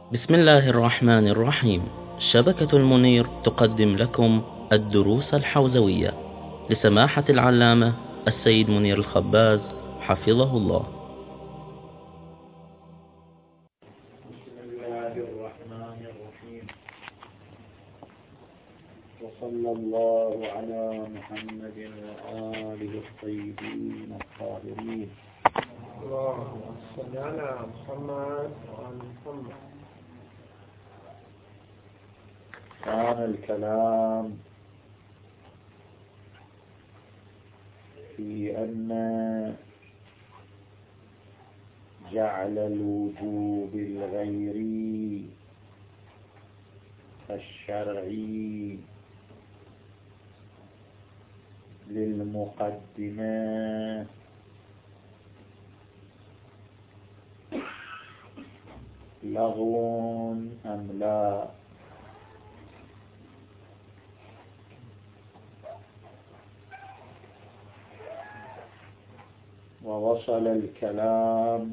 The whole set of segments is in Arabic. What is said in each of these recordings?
بسم الله الرحمن الرحيم. شبكة المنير تقدم لكم الدروس الحوزوية لسماحة العلامة السيد منير الخباز حفظه الله. بسم الله الرحمن الرحيم، وصلى الله على محمد وآله الطيبين الطاهرين. اللهم صل على محمد وعلى محمد. كان الكلام في أن جعل الوجوب الغيري الشرعي للمقدمة لغو أم لا؟ ووصل الكلام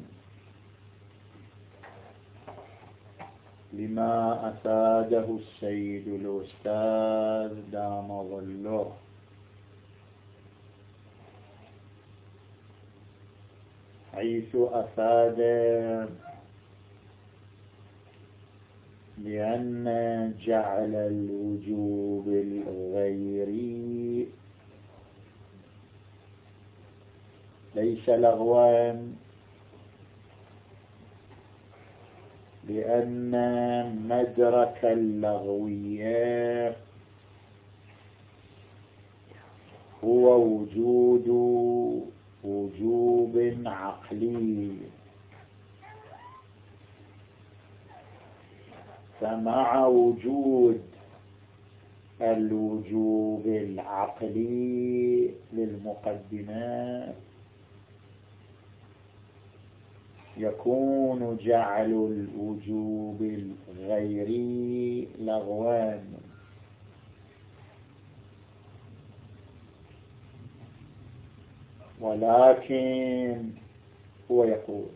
لما أفاده السيد الأستاذ دام ظله، حيث أفاد بأن جعل الوجوب الغيري ليس لغوا، لأن مدرك اللغوية هو وجوب عقلي، فمع وجود الوجوب العقلي للمقدمات يكون جعل الوجوب الغيري لغوا. ولكن هو يقول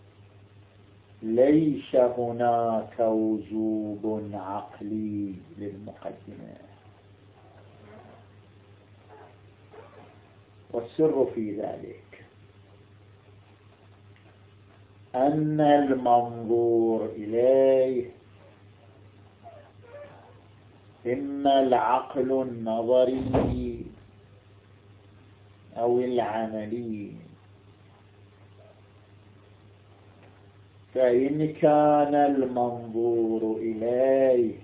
ليس هناك وجوب عقلي للمقدمة، والسر في ذلك أن المنظور إليه إما العقل النظري أو العملي. فإن كان المنظور إليه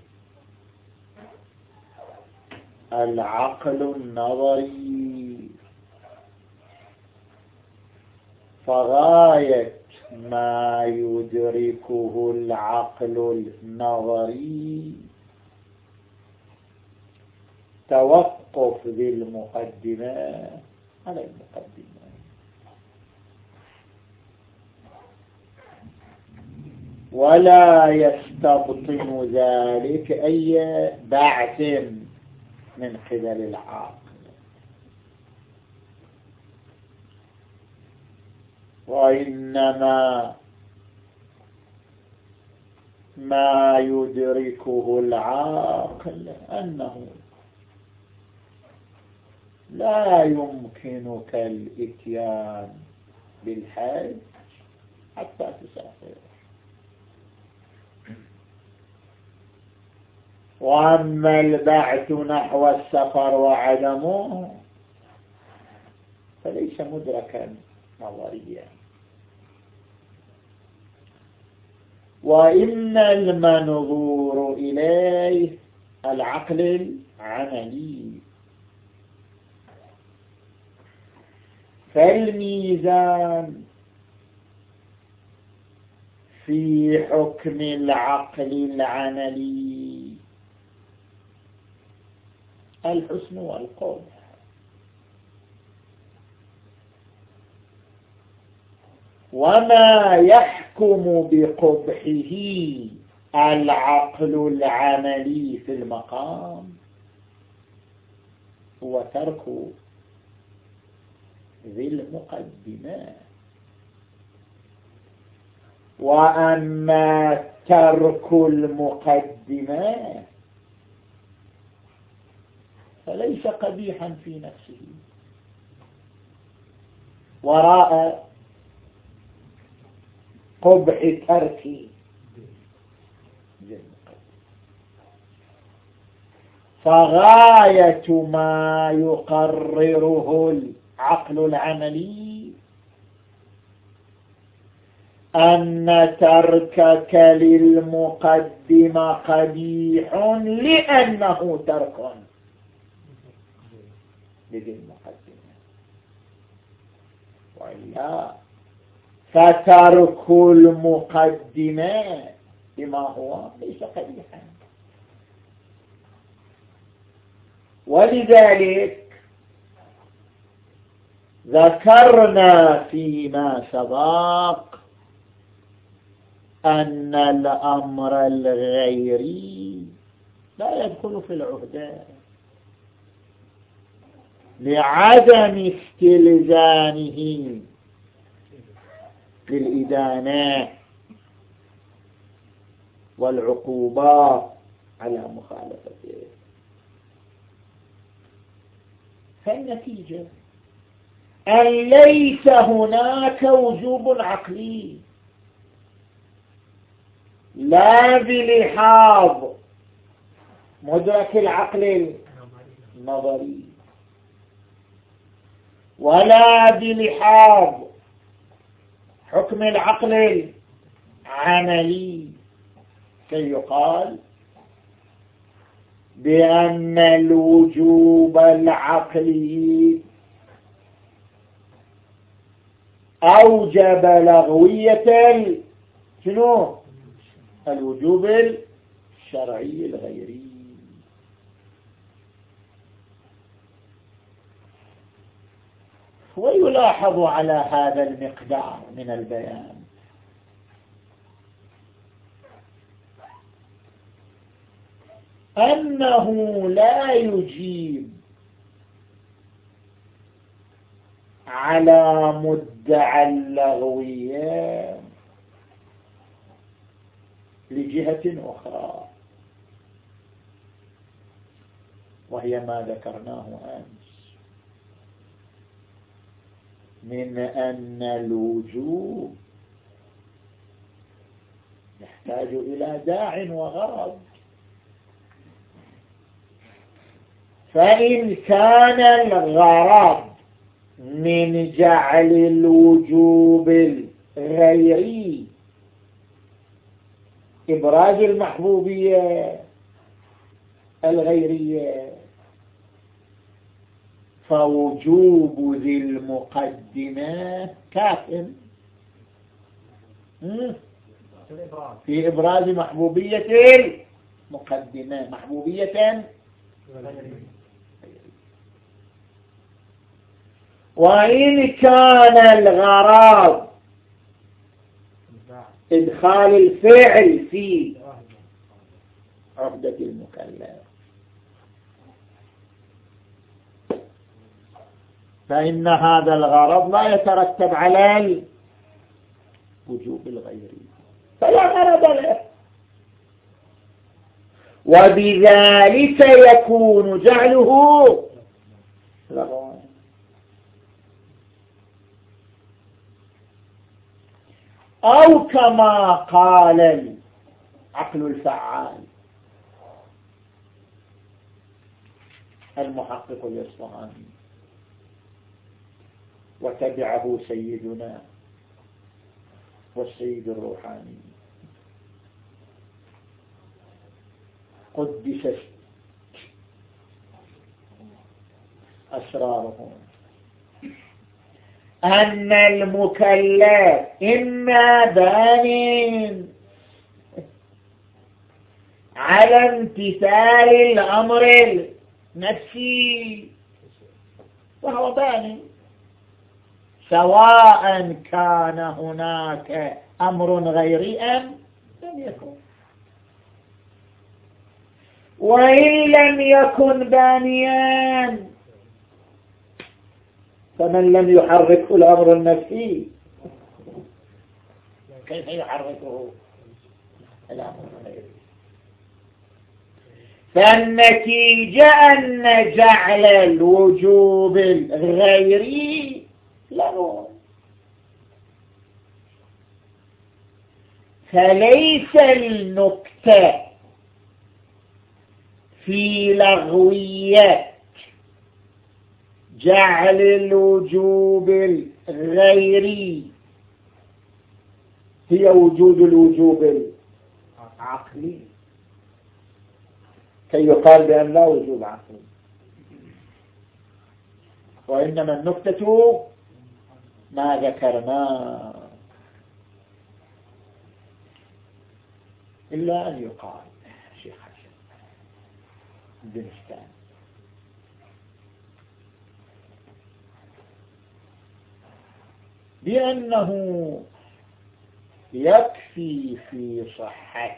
العقل النظري فغاية ما يدركه العقل النظري توقف بالمقدمة على المقدمة، ولا يستبطن ذلك أي بعث من قبل العقل، وإنما ما يدركه العقل أنه لا يمكنك الإتيان بالحج حتى تسافر، وأما البعث نحو السفر وعدمه فليس مدركا نظريا. وإن المنظور إليه العقل العملي، فالميزان في حكم العقل العملي الحسن والقبح، وما يحكم بقبحه العقل العملي في المقام هو ترك ذي المقدمات. وأما ترك المقدمة فليس قبيحا في نفسه وراء قبح ترك فغاية ما يقرره العقل العملي أن تركك للمقدمة قبيح لأنه ترك لذي المقدمة، وإلا فترك المقدمة بما هو ليس قبيحا. ولذلك ذكرنا فيما سبق أن الأمر الغيري لا يدخل في العهدة لعدم استلزامه للإدانة والعقوبات على مخالفته. فالنتيجة أن ليس هناك وجوب عقلي لا بلحاظ مدرك العقل النظري ولا بلحاظ حكم العقل العملي كي يقال بأن الوجوب العقلي أوجب لغوية شنو؟ الوجوب الشرعي الغيري. ويلاحظ على هذا المقدار من البيان أنه لا يجيب على مدعى اللغوية لجهة أخرى، وهي ما ذكرناه أمس من أن الوجوب يحتاج إلى داع وغرض. فإن كان الغرض من جعل الوجوب الغيري إبراز المحبوبية الغيرية فوجوب ذي المقدمة كاف في إبراز محبوبية المقدمة، محبوبية وإن كان الغرض إدخال الفعل في عهدة المكلف فإن هذا الغرض لا يترتب على الوجوب الغيري فلا غرض له، وبذلك يكون جعله لغوا. أو كما قال العقل الفعال المحقق الإصفهاني وتبعه سيدنا والسيد الروحاني قدس أسرارهم أن المكلف إما بان على امتثال الأمر النفسي وهو بان سواء كان هناك أمر غيري أم لم يكن، وإن لم يكن بانيا فمن لم يحركه الأمر النفسي كيف يحركه الأمر أمر غيري. فالنتيجة أن جعل الوجوب الغيري له، فليس النكتة في لغوية جعل الوجوب الغيري هي وجود الوجوب العقلي كي يقال بأن لا وجوب عقلي، وإنما النكتة ما ذكرناه، إلا أن يقال شيخ حسن بنستان بأنه يكفي في صحة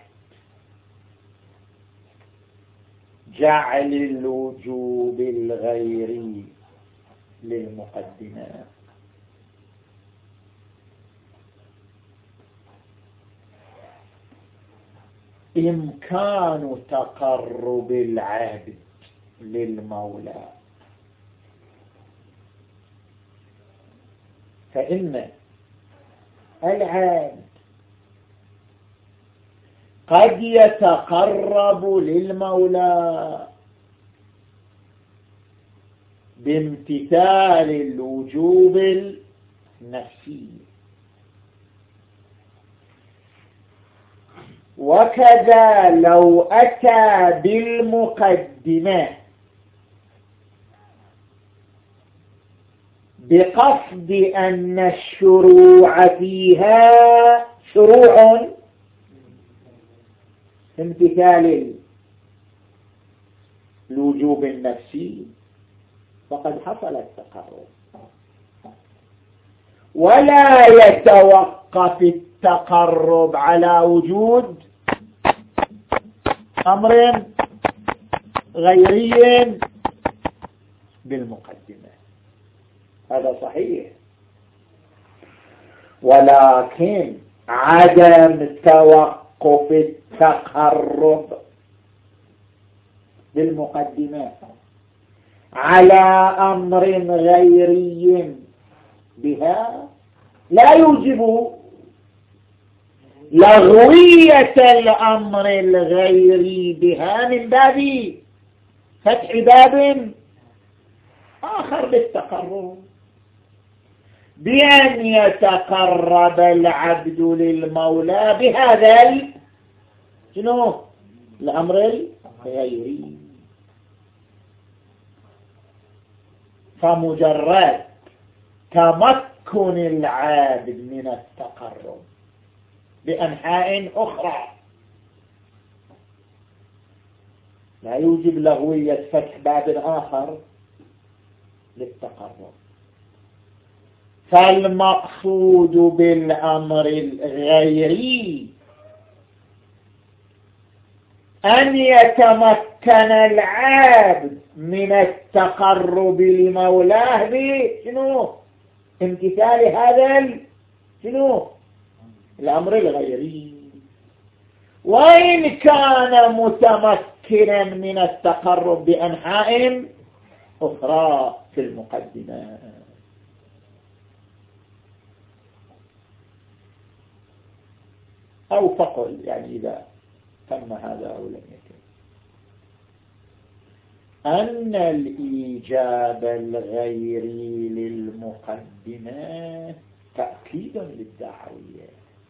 جعل الوجوب الغيري للمقدمات إمكان تقرب العبد للمولى، فإن العبد قد يتقرب للمولى بامتثال الوجوب النفسي، وكذا لو أتى بالمقدمة بقصد أن الشروع فيها شروع امتثال الوجوب النفسي فقد حصل التقرب، ولا يتوقف التقرب على وجود أمر غيري بالمقدمة. هذا صحيح، ولكن عدم توقف التقرب بالمقدمة على أمر غيري بها لا يوجب لغوية الأمر الغيري بها من باب فتح باب آخر بالتقرب، بأن يتقرب العبد للمولى بهذا شنو الأمر الغيري. فمجرد تمكن العابد من التقرب بأنحاء أخرى لا يوجب لغوية فتح باب آخر للتقرب. فالمقصود بالأمر الغيري أن يتمكن العابد من التقرب لمولاه بشنو امتثال هذا شنو الأمر الغيري، وإن كان متمكنا من التقرب بأنحاء أخرى في المقدمة. أو فقل يعني إذا تم هذا أو لم يتم أن الإيجاب الغيري للمقدمة تأكيد للدعوية،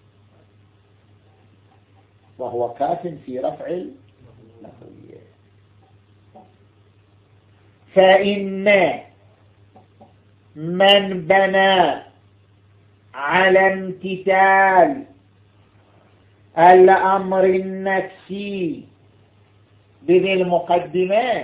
وهو كاف في رفع اللغوية. فإن من بنى على امتثال الأمر النفسي بذي المقدمة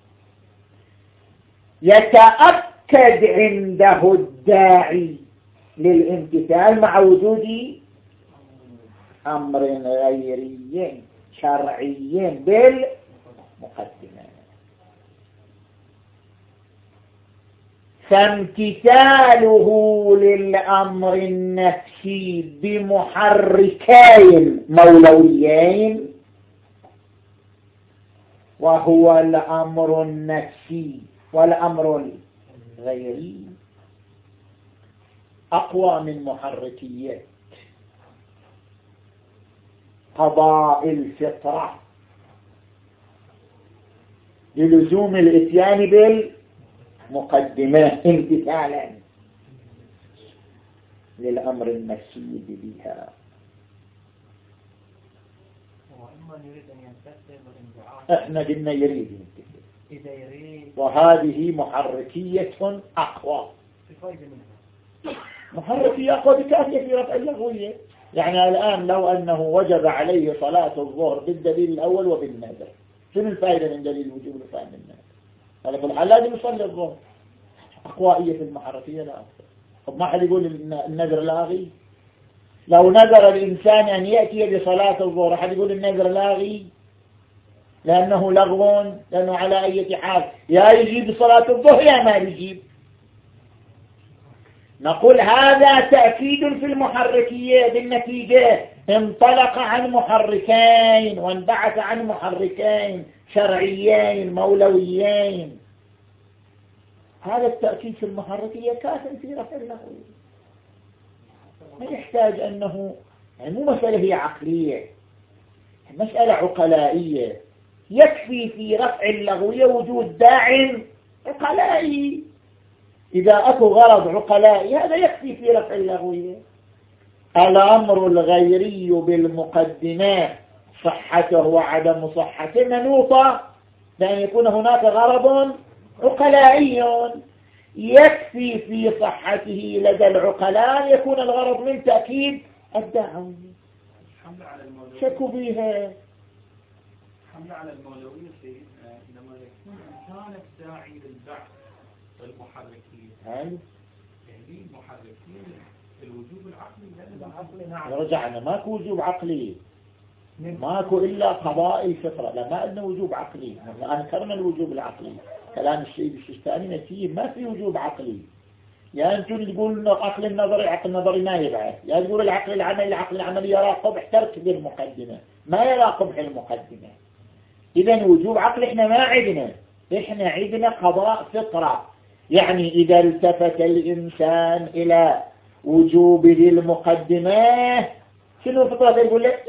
يتأكد عنده الداعي للامتثال مع وجود أمر غيري شرعي بالمقدمة. فامتثاله للأمر النفسي بمحركين مولويين، وهو الأمر النفسي والأمر الغيري، أقوى من محركية قضاء الفطرة للزوم الاتيان بالمقدمة امتثالا للأمر النفسي بها. احنا قلنا يريد ينتهي، وهذه محركية أقوى، محركية أقوى بكافية في رفع اللغوية. يعني الآن لو أنه وجب عليه صلاة الظهر بالدليل الأول وبالنذر، شنو الفائدة من دليل وجوب الفائدة من النذر؟ هذا في الحال لازم يصلي الظهر، أقوائية في المحركية لا أكثر. طب ما حد يقول النذر لاغي؟ لو نذر الإنسان أن يأتي بصلاة الظهر حد يقول النذر لاغي؟ لأنه لغو، لأنه على أي حال يا يجيب بصلاة الظهر يا ما يجيب. نقول هذا تأكيد في المحركية، بالنتيجة انطلق عن محركين وانبعث عن محركين شرعيين مولويين. هذا التأكيد في المحركية كاف في رفع اللغوية، ما يحتاج أنه يعني مو مسألة هي عقلية، مسألة عقلائية. يكفي في رفع اللغوية وجود داع عقلائي، إذا أكو غرض عقلائي هذا يكفي في رفع اللغوية. الأمر الغيري بالمقدمات صحته وعدم صحته منوطة بأن يكون هناك غرض عقلائي، يكفي في صحته لدى العقلاء يكون الغرض من تأكيد الدعوة. شكوا بها حمل على المولوية لما يكون كان الداعي للبحث والمحركين، يعني المحركين الوجوب العقلي، رجعنا ماكو وجوب عقلي، ماكو إلا قضاء الفطرة، لا ما أنه وجوب عقلي. أنكرنا الوجوب العقلي، كلام السيد السيستاني نتيجة ما في وجوب عقلي. يا أنتم تقول عقل النظري، عقل النظري ما يبعث، يا تقول العقل العملي، العقل العملي يرى قبح ترك المقدمة، ما يرى قبح المقدمة. إذا وجوب عقل إحنا ما عندنا، إحنا عندنا قضاء فطرة. يعني إذا التفت الإنسان إلى وجوب ذي المقدمة شنو الفطرة يقول لك؟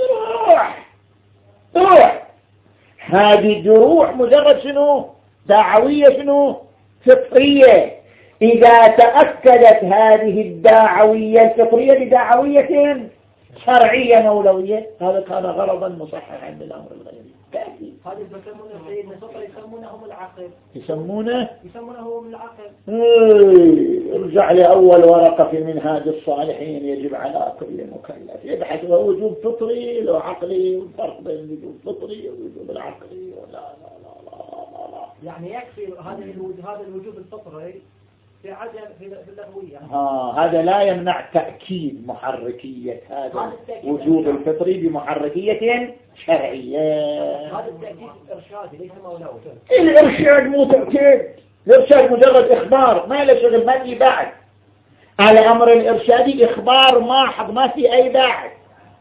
روح هذه الروح مجرد شنو؟ دعوية، شنو؟ فطرية. إذا تأكدت هذه الدعوية الفطرية بدعوية شرعية مولوية، هذا كان غرضا مصححا بالأمر الغيري. هذا يسمونه سيدنا الفطر، يسمونه العقل، يسمونه العقل. ارجع لأول ورقة في منهاج الصالحين. يجب على كل مكلف يبحث وجوب فطري لو عقلي، والفرق بين الوجوب الفطري والوجوب العقلي. لا لا لا لا لا. يعني يكفي هذا الوجوب الفطري في عدم في اللغوية. هذا لا يمنع تأكيد محركية هذا وجوب الفطري بمحركية شرعية. هذا التأكيد إرشادي ليس مولوي. الإرشاد مو تأكيد، الإرشاد مجرد إخبار، ما له شغل، ما في بعد. الأمر الإرشادي إخبار محض، ما في أي بعد.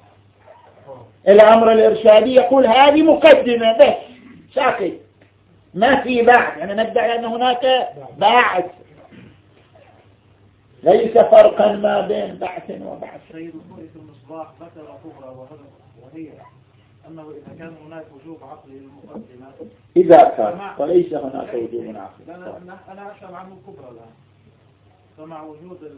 الأمر الإرشادي يقول هذه مقدمة بس، ساكت، ما في بعد. أنا ندعي أن هناك بعد، ليس فرقا ما بين بعث وبعث. سيد الخوي في المصباح ذكر كبرى، وهي أنه إذا كان هناك وجوب عقلي للمقدمة، إذا كان وليس هناك وجوب عقلي. أنا أسأل عنه الكبرى الآن. فمع وجود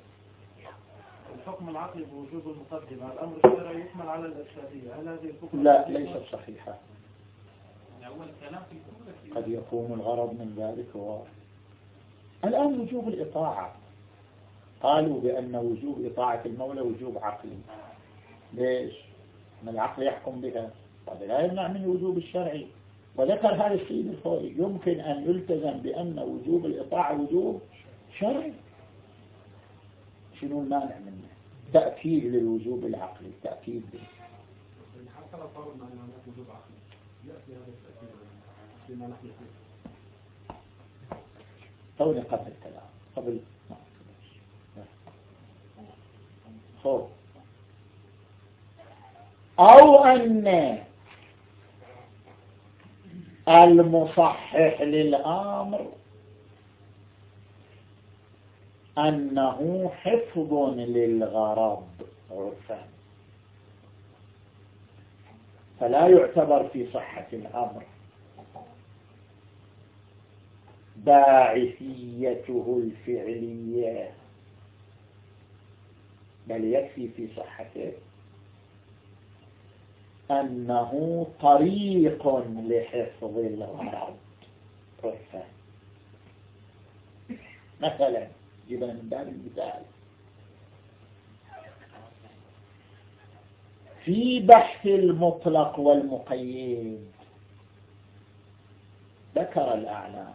الحكم العقلي بوجوب المقدمة، الأمر الشرعي يحمل على الإرشادية، هل هذه الكبرى؟ لا، ليست صحيحة. يعني أول كلام في الكبرى قد يكون الغرض من ذلك هو الآن وجوب الإطاعة. قالوا بأن وجوب إطاعة المولى وجوب عقلي. ليش؟ من العقل يحكم بها، هذا لا يمنع من وجوب الشرعي. وذكر هذا السيد الخوي يمكن أن يلتزم بأن وجوب الإطاعة وجوب شرعي. شنو المانع منه؟ تأكيد للوجوب العقلي، تأكيد به. حتى لو فرضنا أن هناك وجوب عقلي يأتي هذا التأكيد فيما نحن فيه. طول قطع الكلام، قبل خب. أو أن المصحح للأمر أنه حفظ للغرض عرفا، فلا يعتبر في صحة الأمر باعثيته الفعلية، بل يكفي في صحته أنه طريق لحفظ الغرض عرفا. مثلا جبنا من باب المثال في بحث المطلق والمقيد ذكر الأعلام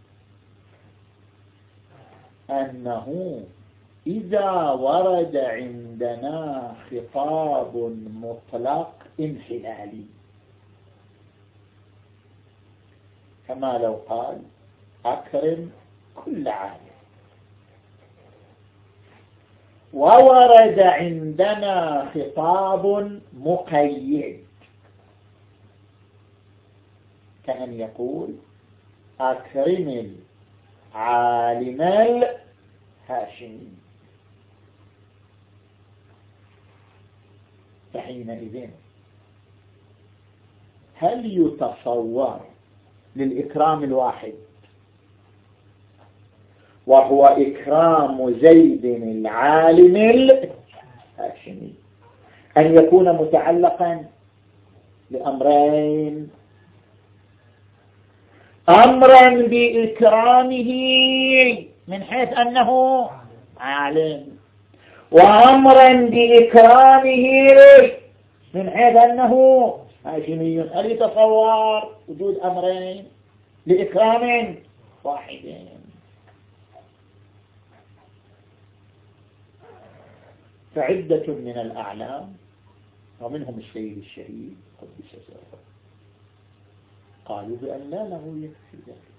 أنه إذا ورد عندنا خطاب مطلق انحلالي، كما لو قال أكرم كل عالم، وورد عندنا خطاب مقيد كأن يقول أكرم العالم الهاشمي، فحينئذ هل يتصور للإكرام الواحد وهو إكرام زيد العالم الهاشمي أن يكون متعلقا بأمرين: أمرا بإكرامه من حيث أنه عالم، وأمرا بإكرامه من حيث أنه هاشمي؟ هل يتصور وجود أمرين لإكرام واحد؟ فعدة من الأعلام ومنهم السيد الشهيد قدس سره قالوا بأن لا له يكفي ذلك،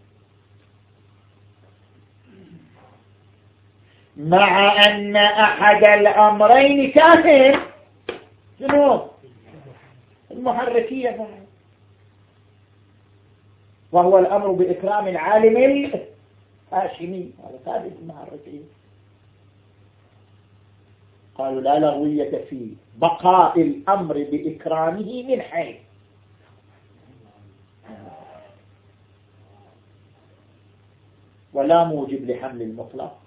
مع أن أحد الأمرين كافر، شنو؟ المحركية، وهو الأمر بإكرام العالم الهاشمي، هذا ثابت المحركية. قالوا لا لغوية في بقاء الأمر بإكرامه من حيث ولا موجب لحمل المطلق،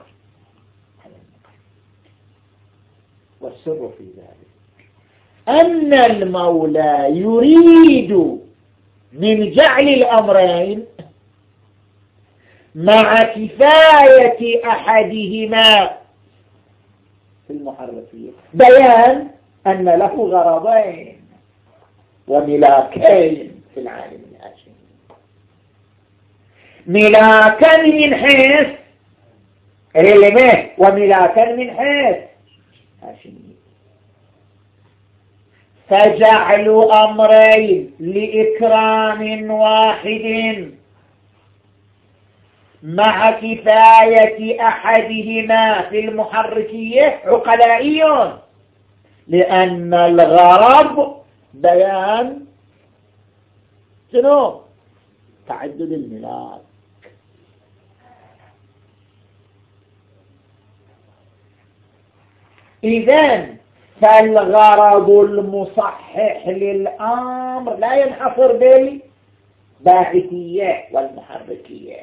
والسر في ذلك أن المولى يريد من جعل الأمرين مع كفاية أحدهما في المحركية بيان أن له غرضين وملاكين في العالم الهاشمي: ملاكا من حيث علمه وملاكا من حيث هاشمي. فجعل أمرين لإكرام واحد مع كفاية أحدهما في المحركية عقلائي، لأن الغرض بيان شنو؟ تعدد الملاك. إذن فالغرض المصحح للأمر لا ينحصر بالباعثية والمحركية.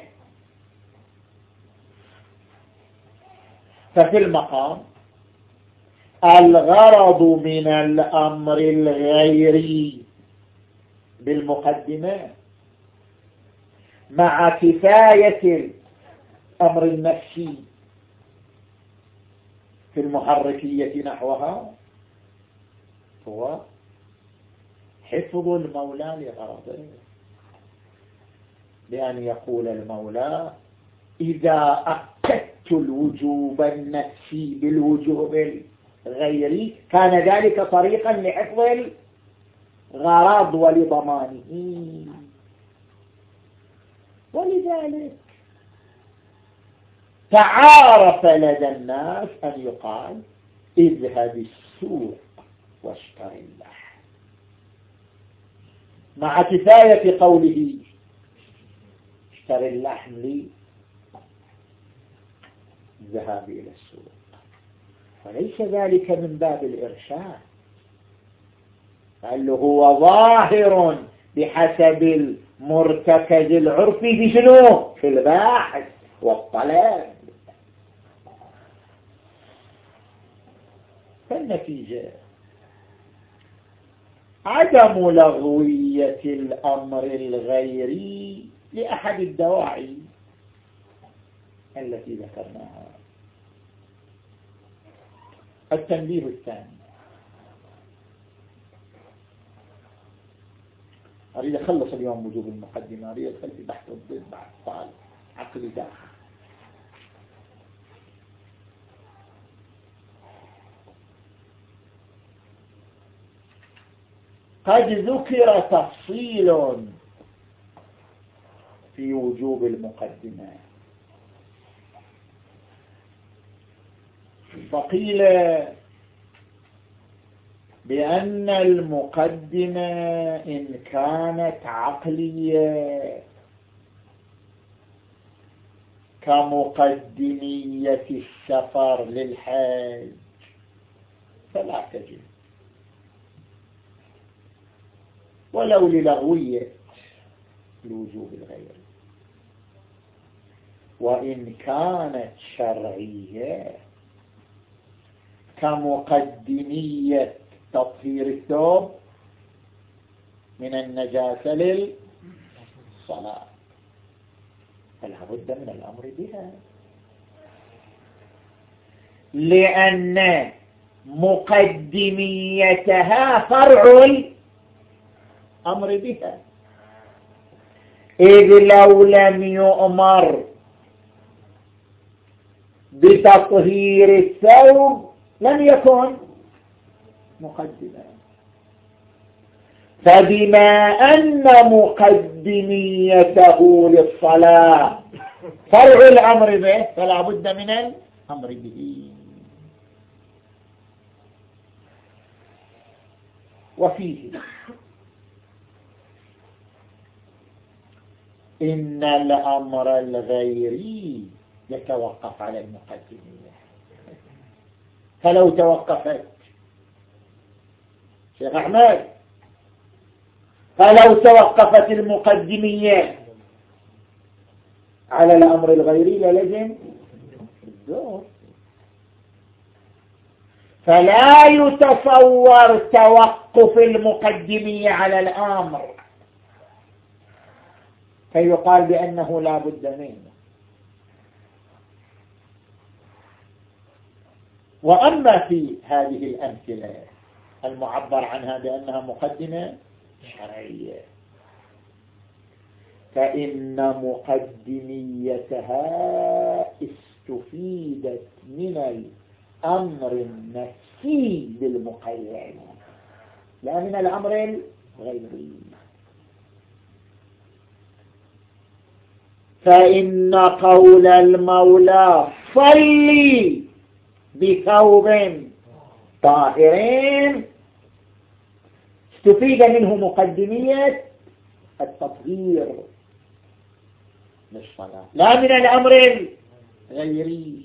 ففي المقام الغرض من الأمر الغيري بالمقدمة مع كفاية الأمر النفسي في المحركية نحوها هو حفظ المولى لغرضه، بأن يقول المولى إذا أكدت الوجوب النفسي بالوجوب الغيري كان ذلك طريقا لحفظ الغرض ولضمانه. ولذلك تعارف لدى الناس أن يقال اذهب السوق واشتر اللحم، مع كفاية قوله اشتر اللحم لي الذهاب إلى السوق، وليس ذلك من باب الإرشاد، قال له هو ظاهر بحسب المرتكز العرفي بشنو؟ في الباحث والطلب. فالنتيجة عدم لغوية الأمر الغيري لأحد الدواعي التي ذكرناها. التنبيه الثاني، أريد أخلص اليوم وجوب المقدمة، أريد أدخل في بحث الضد بعد طال عقل داخل. قد ذكر تفصيل في وجوب المقدمة، فقيل بأن المقدمة إن كانت عقلية كمقدمية السفر للحج فلا تجب، ولو للغوية الوجوب الغيري. وإن كانت شرعية كمقدمية تطهير الثوب من النجاسة للصلاة فلا بد من الأمر بها، لأن مقدميتها فرع الأمر بها، إذ لو لم يؤمر بتطهير الثوب لم يكن مقدما. فبما أن مقدميته للصلاة فرع الأمر به فلا بد من الأمر به. وفيه إن الأمر الغيري يتوقف على المقدمية، فلو توقفت شيخ أحمد، فلو توقفت المقدمية على الأمر الغيري للزم الدور. فلا يتصور توقف المقدمية على الأمر فيقال بأنه لا بد منه. وأما في هذه الأمثلة المعبر عنها بأنها مقدمة شرعية فإن مقدميتها استفيدت من الأمر النفسي بالمقيد لا من الأمر الغيري. فإن قول المولى صلي بثوب طاهرين استفيد منه مقدمية التطهير للصلاة لا من الأمر الغيري.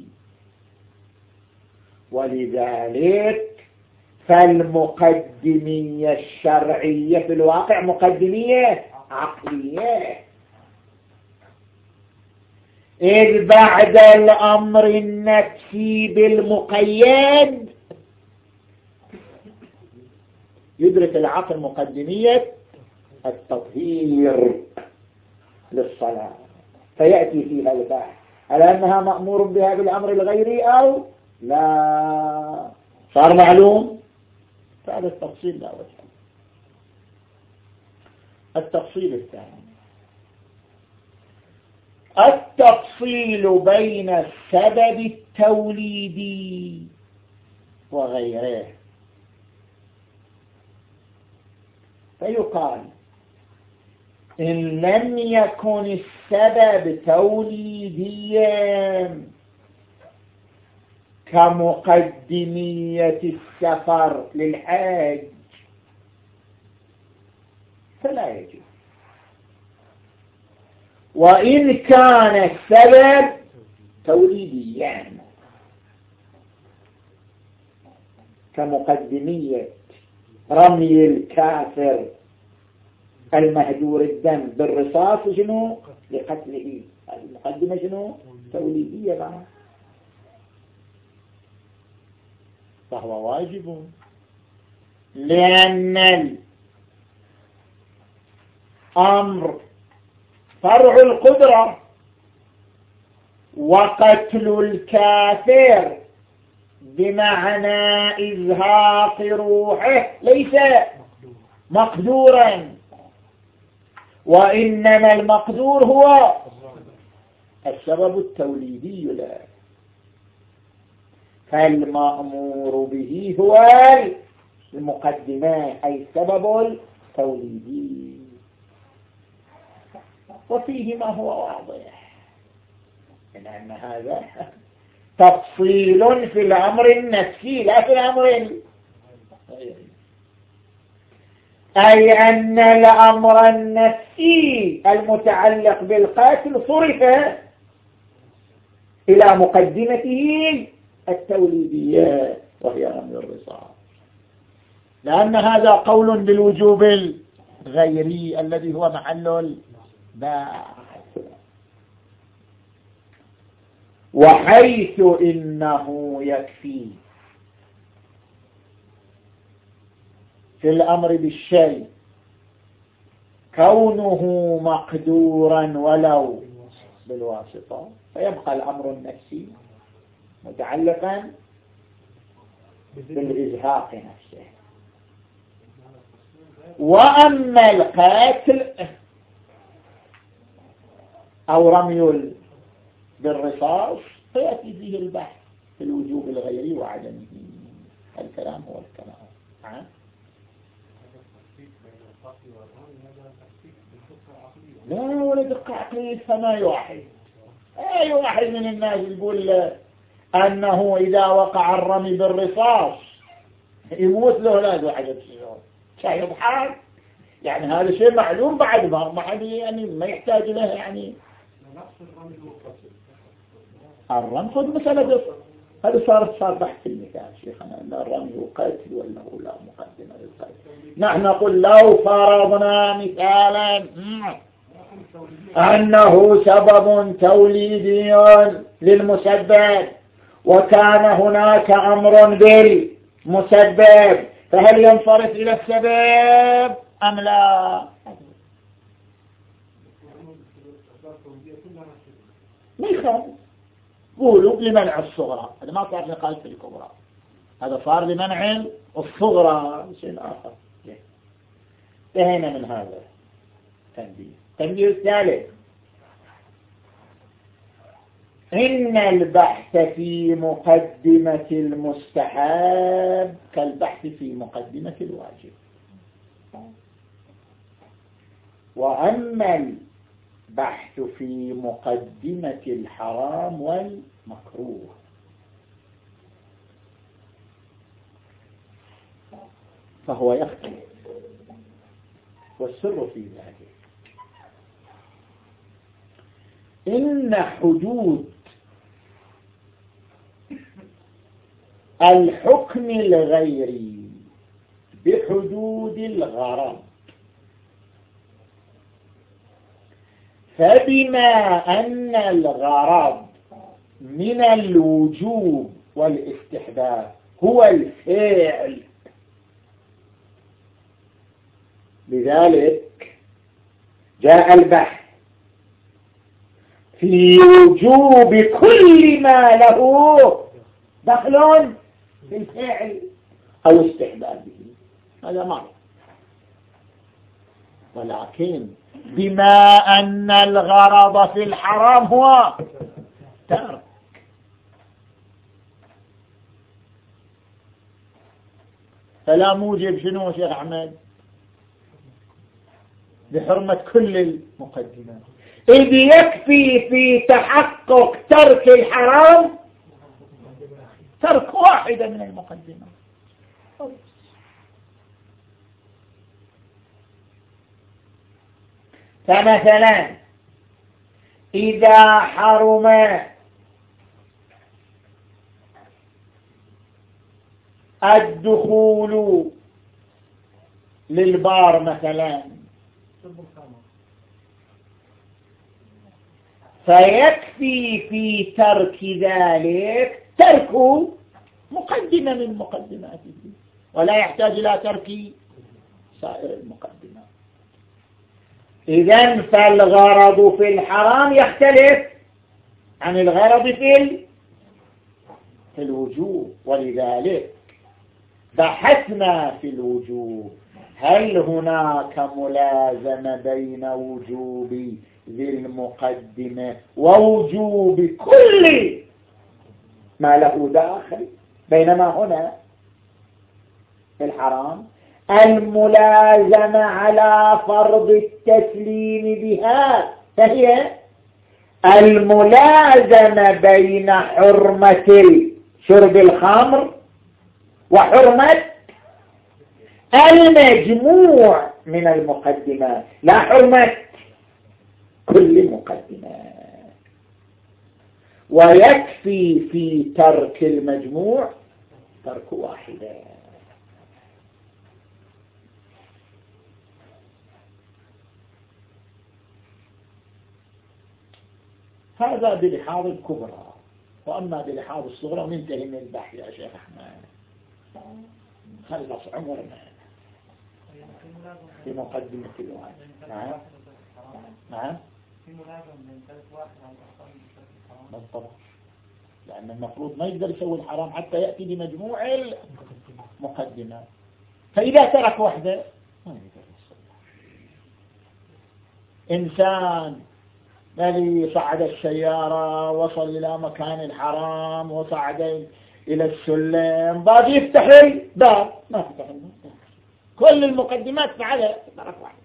ولذلك فالمقدمية الشرعية في الواقع مقدمية عقلية، إذ بعد الأمر النفسي بالمقيد يدرك العقل مقدمية التطهير للصلاة فيأتي فيها البحث هل أنها مأمور بها بالأمر الغيري أو لا. صار معلوم؟ فهذا التفصيل لا وجه. التفصيل الثاني التفصيل بين السبب التوليدي وغيره. فيقال إن لم يكن السبب توليديا كمقدمية السفر للحج فلا يجوز، وإن كان السبب توليديا كمقدمية رمي الكافر المهدور الدم بالرصاص شنو لقتله، هذه المقدمة شنو توليدية بقى، فهو واجب، لأن الأمر فرع القدرة، وقتل الكافر بمعنى إزهاق روحه ليس مقدورا، وإنما المقدور هو السبب التوليدي له، فالمأمور به هو المقدمة أي السبب التوليدي، وفيه ما هو واضح من أن هذا تفصيل في الأمر النفسي لا في الأمر أي أن الأمر النفسي المتعلق بالقاتل صرف إلى مقدمته التوليدية وهي رمي الرصاص، لأن هذا قول بالوجوب الغيري الذي هو محل البحث. وحيث إنه يكفي في الأمر بالشيء كونه مقدورا ولو بالواسطة، فيبقى الأمر النفسي متعلقا بالإزهاق نفسه، وأما القاتل أو رمي بالرصاص فيأتي فيه البحث في الوجوب الغيري وعدمه. الكلام هو الكلام. لا ولا دقة عقلية، فما يوحد أي واحد من الناس يقول أنه إذا وقع الرمي بالرصاص يموت له، لا واحد شيء يضحك، يعني هذا شيء معلوم بعد ما حد يعني ما يحتاج له، يعني الرمي خذ مسألة هذا صار بحث المثال شيخنا أن الرمي قتل ولا لا مقدمة للقتل. نحن نقول لو فرضنا مثالا أنه سبب توليدي للمسبب وكان هناك أمر بالمسبب، فهل ينصرف إلى السبب أم لا؟ ما يخالف، قولوا لمنع الصغرى، هذا ما صار لقال في الكبرى، هذا صار لمنع الصغرى شيء آخر. انتهينا من هذا التنبيه الثالث، إن البحث في مقدمة المستحب كالبحث في مقدمة الواجب، وأما البحث في مقدمة الحرام والمكروه فهو يختلف، والسر في ذلك إن حدود الحكم الغيري بحدود الغرض، فبما أن الغرض من الوجوب والاستحباب هو الفعل، لذلك جاء البحث في وجوب كل ما له دخل في الفعل أو استحبابه، هذا مرض. ولكن بما أن الغرض في الحرام هو ترك، فلا موجب شنو شيخ أحمد بحرمة كل المقدمات، إذ يكفي في تحقق ترك الحرام ترك واحدة من المقدمات. فمثلا إذا حرم الدخول للبار مثلا فيكفي في ترك ذلك ترك مقدمة من مقدماته ولا يحتاج إلى ترك سائر المقدمات. إذن فالغرض في الحرام يختلف عن الغرض في الوجوب، ولذلك بحثنا في الوجوب هل هناك ملازمة بين وجوب ذي المقدمة ووجوب كل ما له داخل، بينما هنا في الحرام الملازمة على فرض التسليم بها، فهي الملازمة بين حرمة شرب الخمر وحرمة المجموع من المقدمات، لا حرمة كل مقدمات. ويكفي في ترك المجموع ترك واحدة. هذا بلحاظ الكبرى، وأما بلحاظ الصغرى منتهي من البحث يا شيخ أحمد، خلص عمرنا في مقدمة الواحد. نعم نعم بالطبع، لأن المفروض ما يقدر يسوي الحرام حتى يأتي بمجموع المقدمات، فإذا ترك واحدة ما يقدر يسوي. إنسان الذي صعد السيارة وصل إلى مكان الحرام وصعد إلى السلم بعد يفتح الباب ما فتح الباب، كل المقدمات فعلها ترك واحد.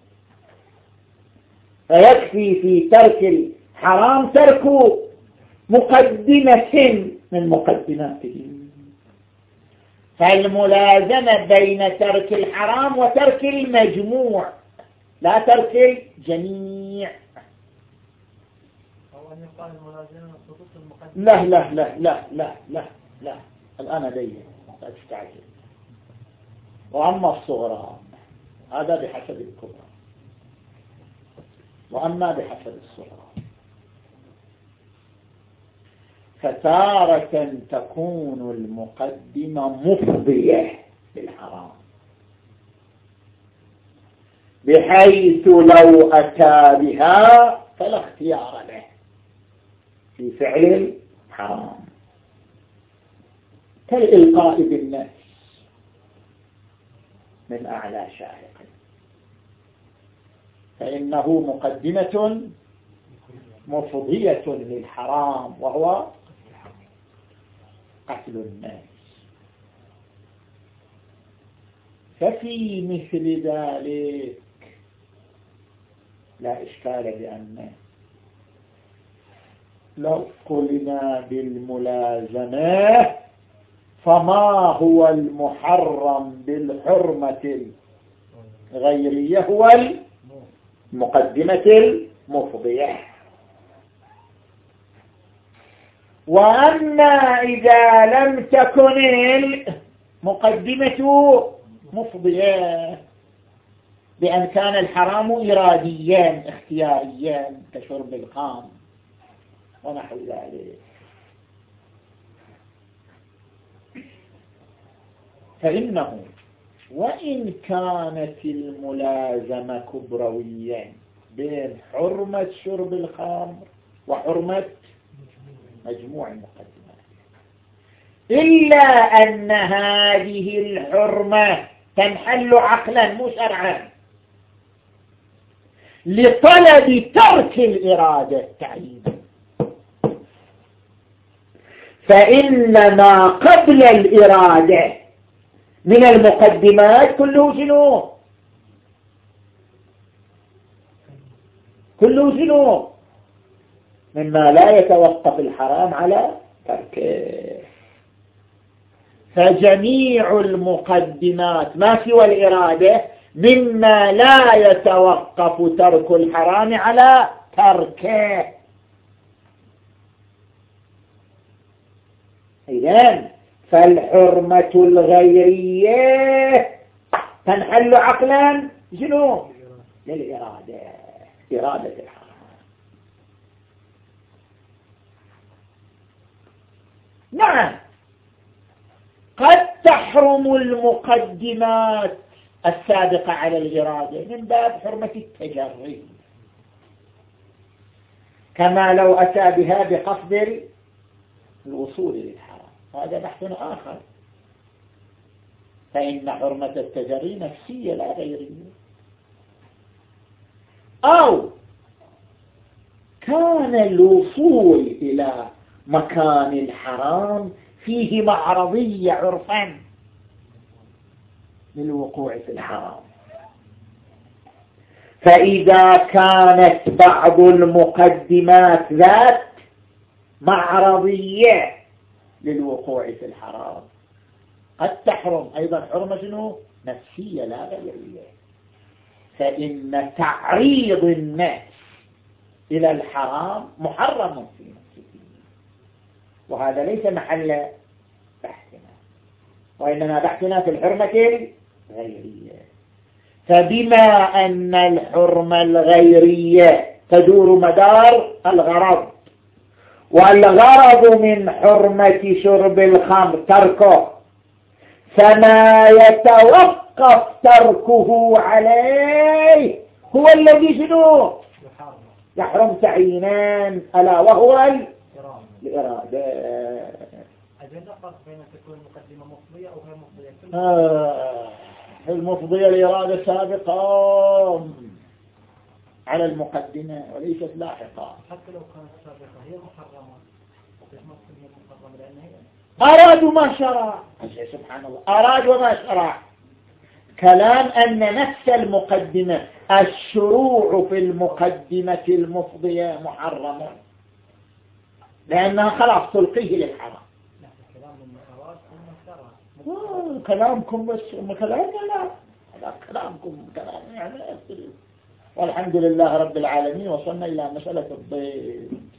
فيكفي في ترك الحرام ترك مقدمة من مقدماته. فالملازمة بين ترك الحرام وترك المجموع لا ترك الجميع. لا لا لا لا لا لا لا الآن دي لا تستعجل. وأما الصغرى هذا بحسب الكبرى، وأما بحسب الصغرى فتارة تكون المقدمة مفضية بالحرام، بحيث لو أتى بها فلا اختيار له في فعل الحرام، كالإلقاء بالنفس من أعلى شاهق، فإنه مقدمة مفضية للحرام وهو قتل الناس. ففي مثل ذلك لا إشكال، بأن لو قلنا بالملازمة فما هو المحرم بالحرمة الغيرية هو المقدمة المفضية. وأما إذا لم تكن المقدمة مفضية بأن كان الحرام إراديا اختياريا كشرب الخمر ونحو ذلك، فإنه وإن كانت الملازمة كبرويا بين حرمة شرب الخمر وحرمة مجموع المقدمات، إلا أن هذه الحرمة تنحل عقلا مو شرعا لطلب ترك الإرادة تعييدا، فإن ما قبل الإرادة من المقدمات كله شنو؟ كله شنو؟ مما لا يتوقف الحرام على تركه. فجميع المقدمات ما سوى الإرادة مما لا يتوقف ترك الحرام على تركه. إذن فالحرمة الغيرية تنحل عقلا شنو؟ للإرادة، إرادة الحرام. نعم قد تحرم المقدمات السابقة على الإرادة من باب حرمة التجري، كما لو أتى بها بقصد الوصول للحرام، هذا بحث آخر. فإن حرمة التجري نفسية لا غيرية. أو كان الوصول إلى مكان الحرام فيه معرضية عرفا للوقوع في الحرام، فإذا كانت بعض المقدمات ذات معرضية للوقوع في الحرام قد تحرم أيضا حرمة شنو؟ نفسية لا غيرية. فإن تعريض النفس إلى الحرام محرم في نفسه، وهذا ليس محل بحثنا، وإنما بحثنا في الحرمة الغيرية. فبما أن الحرمة الغيرية تدور مدار الغرض، والغرض من حرمة شرب الخمر تركه، فما يتوقف تركه عليه هو الذي شنو؟ يحرم تعيينان، ألا وهو الإرادة. أجل فرق بين تكون مقدمة مفضية أو غير مفضية؟ المفضية الإرادة سابقة على المقدمة وليست لاحقة. حتى لو كانت سابقة هي محرمة، هي محرمة لأن هي أراد ما شرع. سبحان الله، أراد وما شرع. كلام أن نفس المقدمة الشروع في المقدمة المفضية محرمة لأنها خلاص تلقيه للحرام. كلامكم بس كلام لا كلامكم كلام يعني. والحمد لله رب العالمين، وصلنا إلى مسألة الضيق.